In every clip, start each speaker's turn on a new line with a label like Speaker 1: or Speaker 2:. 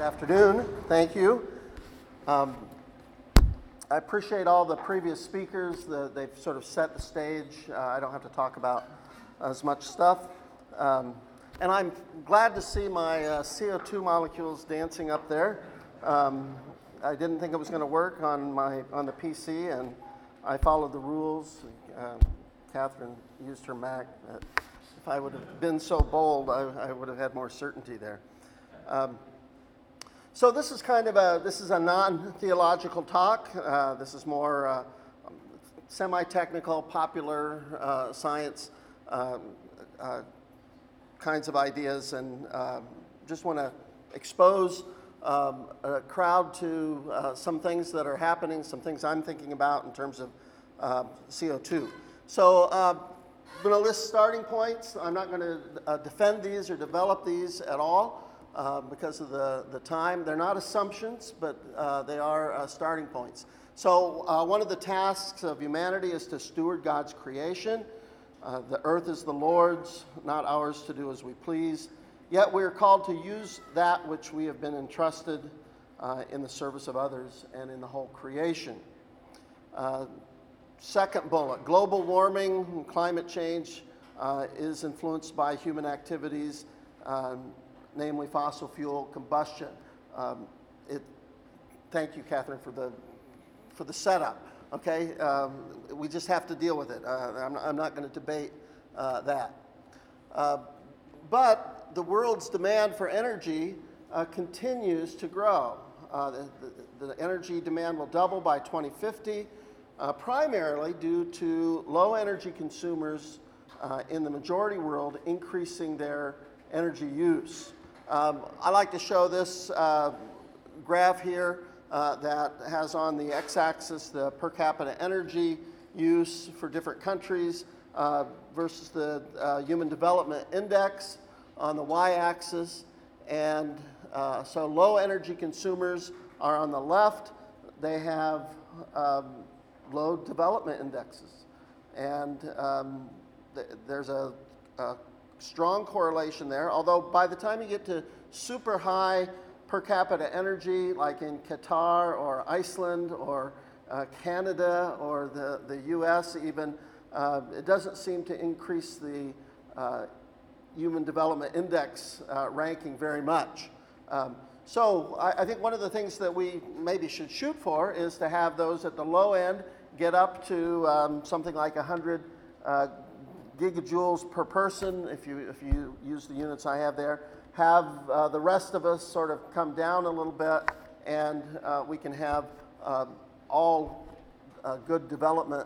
Speaker 1: Afternoon. Thank you. I appreciate all the previous speakers. They've sort of set the stage. I don't have to talk about as much stuff. And I'm glad to see my CO2 molecules dancing up there. I didn't think it was going to work on the PC, and I followed the rules. Catherine used her Mac. If I would have been so bold, I would have had more certainty there. So this is a non-theological talk. This is more semi-technical, popular science kinds of ideas, and just want to expose a crowd to some things that are happening, some things I'm thinking about in terms of CO2. So I'm going to list starting points. I'm not going to defend these or develop these at all. Because of the time. They're not assumptions, but they are starting points. So one of the tasks of humanity is to steward God's creation. The earth is the Lord's, not ours to do as we please. Yet we are called to use that which we have been entrusted in the service of others and in the whole creation. Second bullet, global warming and climate change is influenced by human activities, namely fossil fuel combustion. Thank you, Catherine, for the setup. Okay, we just have to deal with it. I'm not going to debate that. But the world's demand for energy continues to grow. The energy demand will double by 2050, primarily due to low energy consumers in the majority world increasing their energy use. I like to show this graph here that has on the x-axis the per capita energy use for different countries versus the Human Development Index on the y-axis. And so low energy consumers are on the left. They have low development indexes. And there's a strong correlation there, although by the time you get to super high per capita energy, like in Qatar or Iceland or Canada or the US even, it doesn't seem to increase the Human Development Index ranking very much. So I think one of the things that we maybe should shoot for is to have those at the low end get up to something like 100 gigajoules per person, if you use the units I have there, have the rest of us sort of come down a little bit, and we can have all good development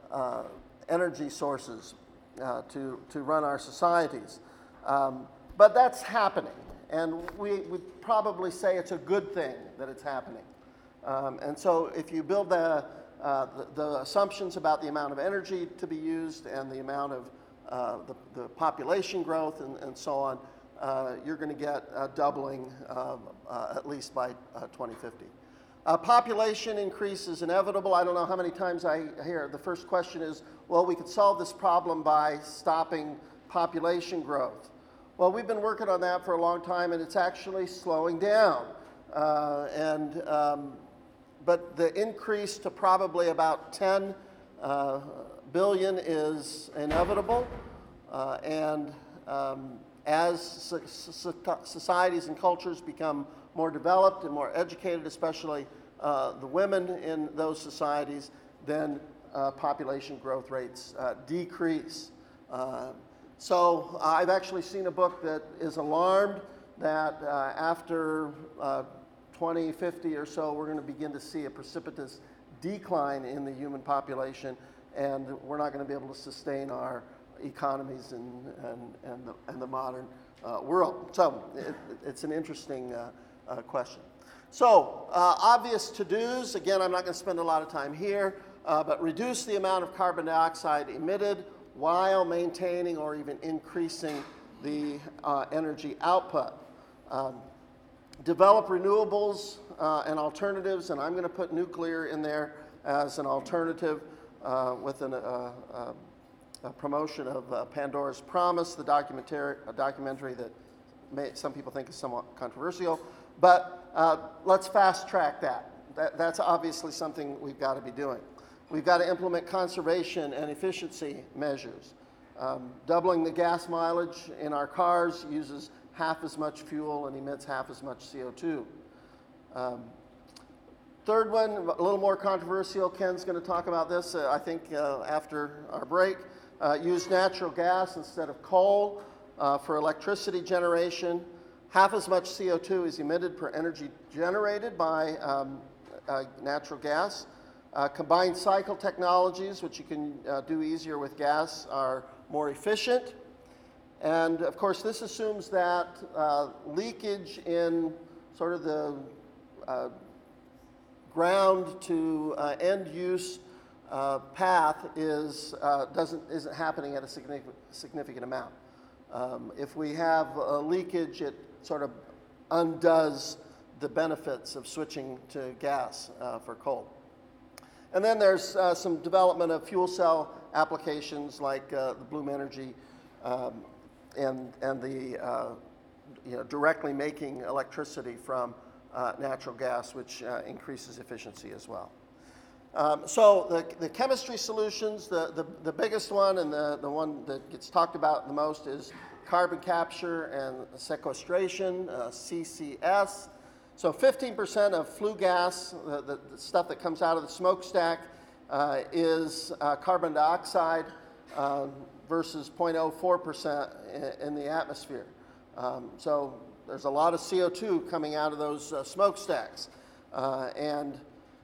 Speaker 1: energy sources to run our societies. But that's happening, and we would probably say it's a good thing that it's happening. And so if you build the assumptions about the amount of energy to be used and the amount of the population growth and so on, you're going to get a doubling at least by 2050. Population increase is inevitable. I don't know how many times I hear the first question is, well, we could solve this problem by stopping population growth. Well, we've been working on that for a long time, and it's actually slowing down. But the increase to probably about 10 billion is inevitable. As societies and cultures become more developed and more educated, especially the women in those societies, then population growth rates decrease. So I've actually seen a book that is alarmed that after 2050 or so, we're going to begin to see a precipitous decline in the human population, and we're not going to be able to sustain our economies and the modern world. So it's an interesting question. So obvious to-dos, again, I'm not going to spend a lot of time here, but reduce the amount of carbon dioxide emitted while maintaining or even increasing the energy output. Develop renewables and alternatives, and I'm going to put nuclear in there as an alternative with a promotion of Pandora's Promise, a documentary that some people think is somewhat controversial. But let's fast track that. That's obviously something we've got to be doing. We've got to implement conservation and efficiency measures. Doubling the gas mileage in our cars uses half as much fuel and emits half as much CO2. Third one, a little more controversial. Ken's going to talk about this, I think, after our break. Use natural gas instead of coal for electricity generation. Half as much CO2 is emitted per energy generated by natural gas. Combined cycle technologies, which you can do easier with gas, are more efficient. And of course, this assumes that leakage in sort of the ground to end use path isn't happening at a significant amount. If we have a leakage, it sort of undoes the benefits of switching to gas for coal. And then there's some development of fuel cell applications like the Bloom Energy and the directly making electricity from natural gas, which increases efficiency as well. So the chemistry solutions, the biggest one and the one that gets talked about the most is carbon capture and sequestration, CCS. So 15% of flue gas, the stuff that comes out of the smokestack, is carbon dioxide versus 0.04% in the atmosphere. So there's a lot of CO2 coming out of those smokestacks. And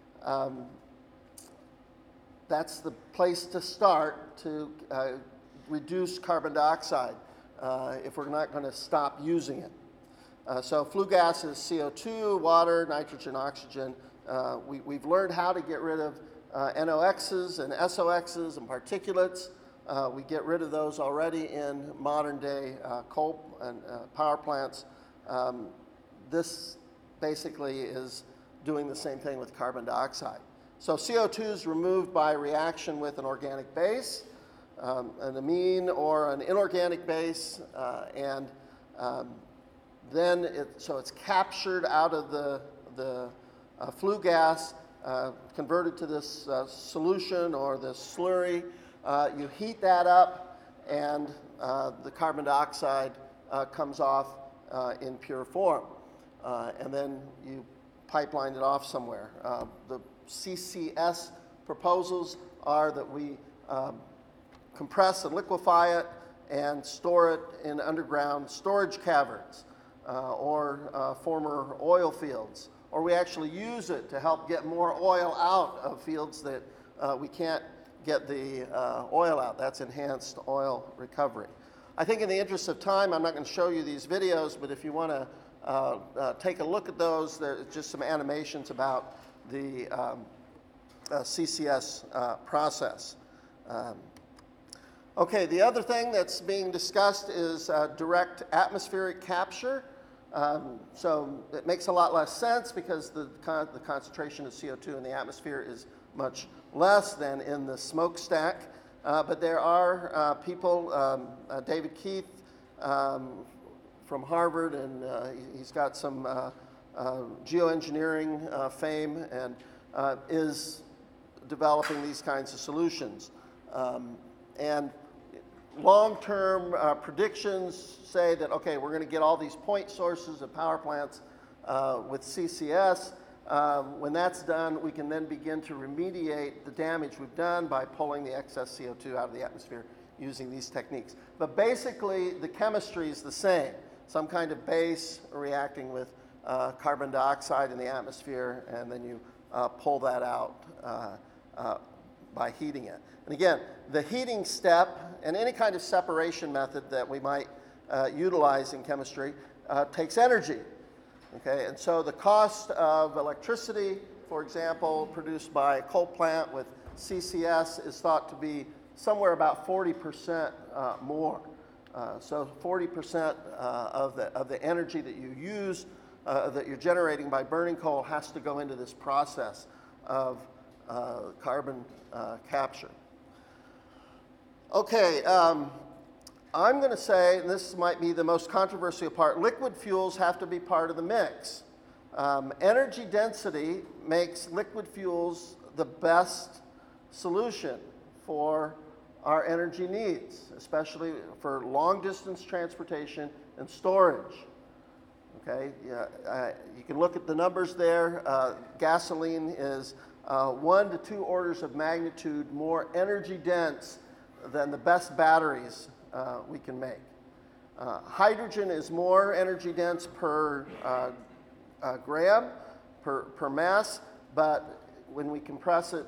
Speaker 1: that's the place to start to reduce carbon dioxide if we're not going to stop using it. So flue gas is CO2, water, nitrogen, oxygen. We've learned how to get rid of NOx's and SOx's and particulates. We get rid of those already in modern day coal and power plants. This basically is doing the same thing with carbon dioxide. So CO2 is removed by reaction with an organic base, an amine or an inorganic base, and then it's captured out of the flue gas, converted to this solution or this slurry. You heat that up, and the carbon dioxide comes off in pure form, and then you pipeline it off somewhere. The CCS proposals are that we compress and liquefy it and store it in underground storage caverns or former oil fields, or we actually use it to help get more oil out of fields that we can't get the oil out. That's enhanced oil recovery. I think in the interest of time, I'm not going to show you these videos, but if you want to take a look at those, there's just some animations about the CCS process. Okay, the other thing that's being discussed is direct atmospheric capture. So it makes a lot less sense because the concentration of CO2 in the atmosphere is much less than in the smokestack. But there are people, David Keith from Harvard, and he's got some geoengineering fame and is developing these kinds of solutions. And long-term predictions say that, okay, we're going to get all these point sources of power plants with CCS. When that's done, we can then begin to remediate the damage we've done by pulling the excess CO2 out of the atmosphere using these techniques. But basically, the chemistry is the same. Some kind of base reacting with carbon dioxide in the atmosphere, and then you pull that out by heating it. And again, the heating step and any kind of separation method that we might utilize in chemistry takes energy. Okay, and so the cost of electricity, for example, produced by a coal plant with CCS is thought to be somewhere about 40% more. So 40% of the energy that you use, that you're generating by burning coal, has to go into this process of carbon capture. Okay, I'm going to say, and this might be the most controversial part, liquid fuels have to be part of the mix. Energy density makes liquid fuels the best solution for our energy needs, especially for long distance transportation and storage. Okay, you can look at the numbers there. Gasoline is 1 to 2 orders of magnitude more energy dense than the best batteries we can make. Hydrogen is more energy dense per gram, per mass, but when we compress it,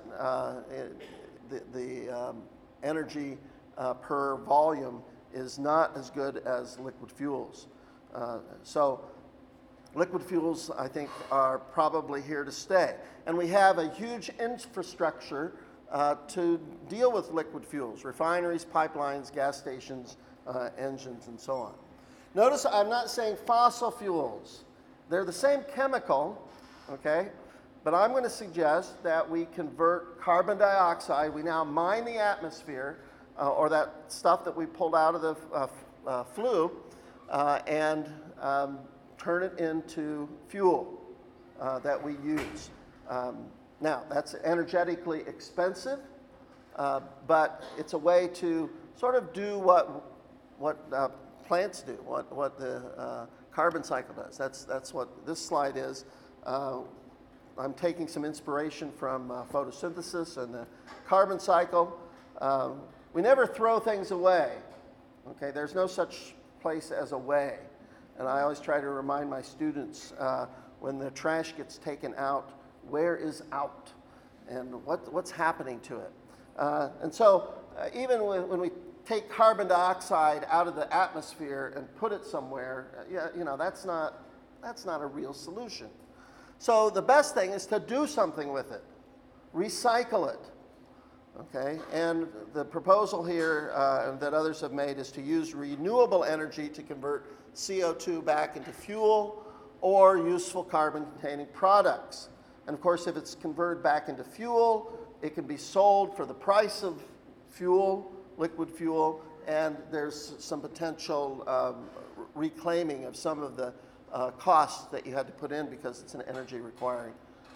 Speaker 1: the energy per volume is not as good as liquid fuels. So liquid fuels, I think, are probably here to stay. And we have a huge infrastructure to deal with liquid fuels: refineries, pipelines, gas stations, engines, and so on. Notice I'm not saying fossil fuels. They're the same chemical, okay? But I'm going to suggest that we convert carbon dioxide. We now mine the atmosphere, or that stuff that we pulled out of the flue, and turn it into fuel that we use. Now, that's energetically expensive, but it's a way to sort of do what plants do, what the carbon cycle does. That's what this slide is. I'm taking some inspiration from photosynthesis and the carbon cycle. We never throw things away. Okay, there's no such place as away. And I always try to remind my students when the trash gets taken out, where is out? And what's happening to it? And so even when we take carbon dioxide out of the atmosphere and put it somewhere, you know, that's not a real solution. So the best thing is to do something with it, recycle it. Okay, and the proposal here that others have made is to use renewable energy to convert CO2 back into fuel or useful carbon-containing products. And of course, if it's converted back into fuel, it can be sold for the price of fuel, liquid fuel, and there's some potential reclaiming of some of the costs that you had to put in because it's an energy-requiring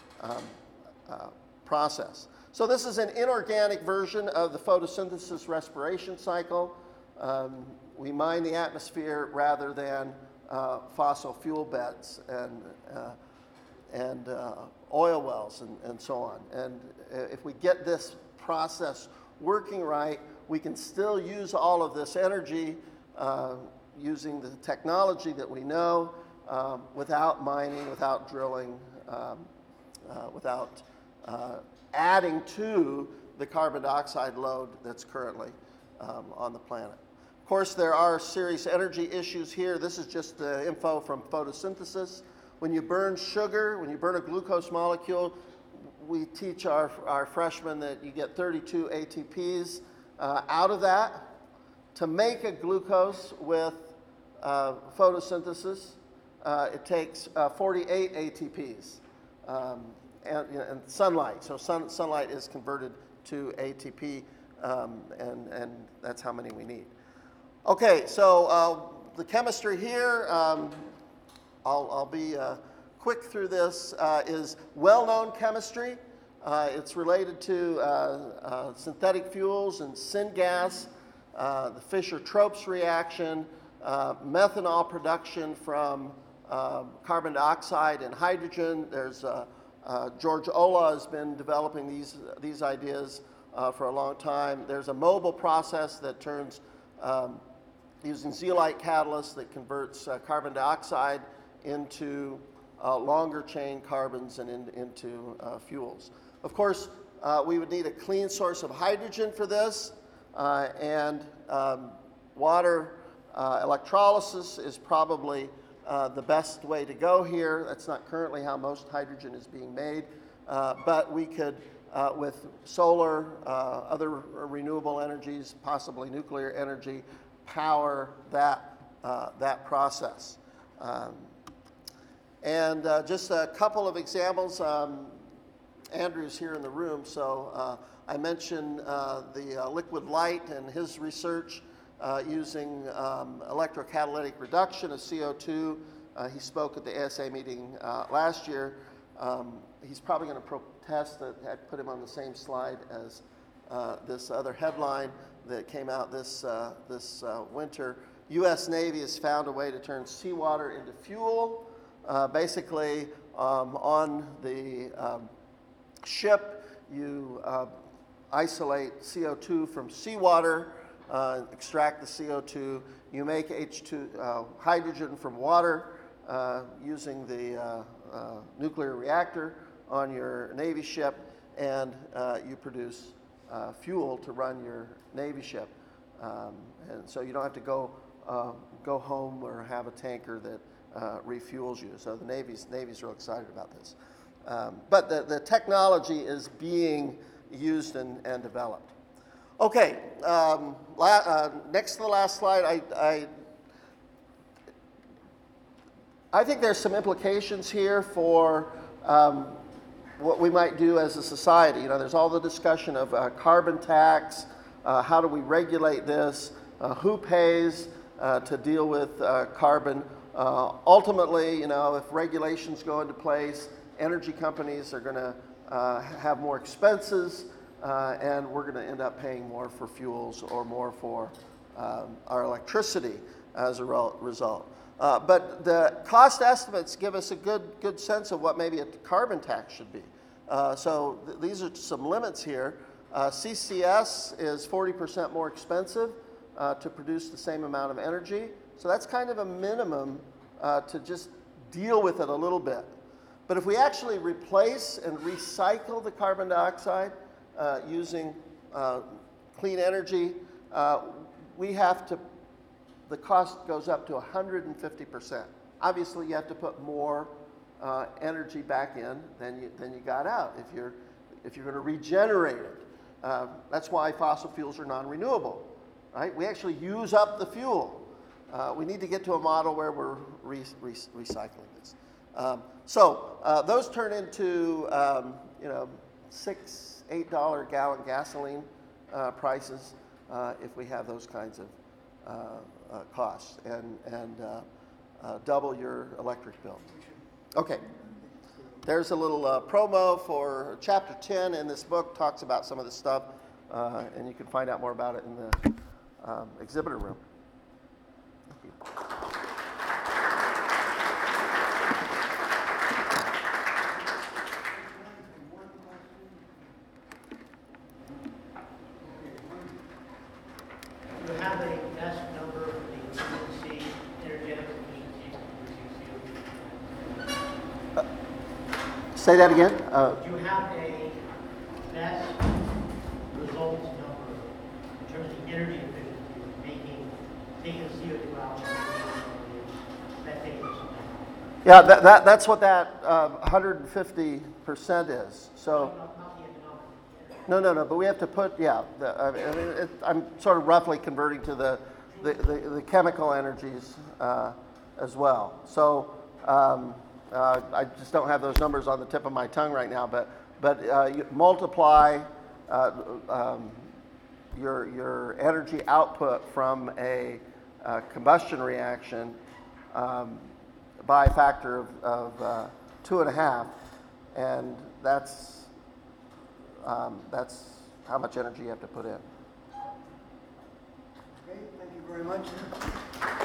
Speaker 1: process. So this is an inorganic version of the photosynthesis respiration cycle. We mine the atmosphere rather than fossil fuel beds and oil wells and so on. And if we get this process working right, we can still use all of this energy using the technology that we know without mining, without drilling, without adding to the carbon dioxide load that's currently on the planet. Of course, there are serious energy issues here. This is just the info from photosynthesis. When you burn sugar, when you burn a glucose molecule, we teach our freshmen that you get 32 ATPs out of that. To make a glucose with photosynthesis, it takes 48 ATPs. And sunlight. So sunlight is converted to ATP, and that's how many we need. Okay, so the chemistry here, I'll be quick through this, is well-known chemistry. It's related to synthetic fuels and syngas, the Fischer-Tropsch reaction, methanol production from carbon dioxide and hydrogen. There's George Olah has been developing these ideas for a long time. There's a mobile process that turns, using zeolite catalyst, that converts carbon dioxide into longer chain carbons and into fuels. Of course, we would need a clean source of hydrogen for this, and water electrolysis is probably the best way to go here. That's not currently how most hydrogen is being made, but we could, with solar, other renewable energies, possibly nuclear energy, power that process. And just a couple of examples. Andrew's here in the room, so I mentioned the liquid light and his research using electrocatalytic reduction of CO2 He spoke at the ASA meeting last year. He's probably going to protest that I put him on the same slide as this other headline that came out this winter. U.S. Navy has found a way to turn seawater into fuel. Basically, on the ship, you isolate CO2 from seawater, extract the CO2. You make hydrogen from water using the nuclear reactor on your Navy ship, and you produce fuel to run your Navy ship. And so you don't have to go home or have a tanker that refuels you. So the Navy's real excited about this. But the technology is being used and developed. Okay, next to the last slide, I think there's some implications here for what we might do as a society. You know, there's all the discussion of carbon tax, how do we regulate this, who pays to deal with carbon. Ultimately, you know, if regulations go into place, energy companies are going to have more expenses, and we're going to end up paying more for fuels or more for our electricity as a result. But the cost estimates give us a good sense of what maybe a carbon tax should be. So these are some limits here. CCS is 40% more expensive to produce the same amount of energy. So that's kind of a minimum to just deal with it a little bit. But if we actually replace and recycle the carbon dioxide using clean energy, the cost goes up to 150%. Obviously, you have to put more energy back in than you got out if you're going to regenerate it. That's why fossil fuels are non-renewable, right? We actually use up the fuel. We need to get to a model where we're recycling this. So those turn into $6, $8 gallon gasoline prices if we have those kinds of costs, and double your electric bill. Okay. There's a little promo for chapter 10 in this book, talks about some of this stuff, and you can find out more about it in the exhibitor room. Thank you.
Speaker 2: Do you have a best number for the emergency energetic efficiency for
Speaker 1: Say that again?
Speaker 2: Do you have a best results number in terms of energy efficiency, taking CO2 out and methane?
Speaker 1: Yeah, that's what that 150% is. So.
Speaker 2: Not the economic.
Speaker 1: No, but we have to put, I'm sort of roughly converting to the chemical energies as well. So I just don't have those numbers on the tip of my tongue right now, but you multiply your energy output from a combustion reaction by a factor of 2.5, and that's how much energy you have to put in.
Speaker 3: Okay, thank you very much.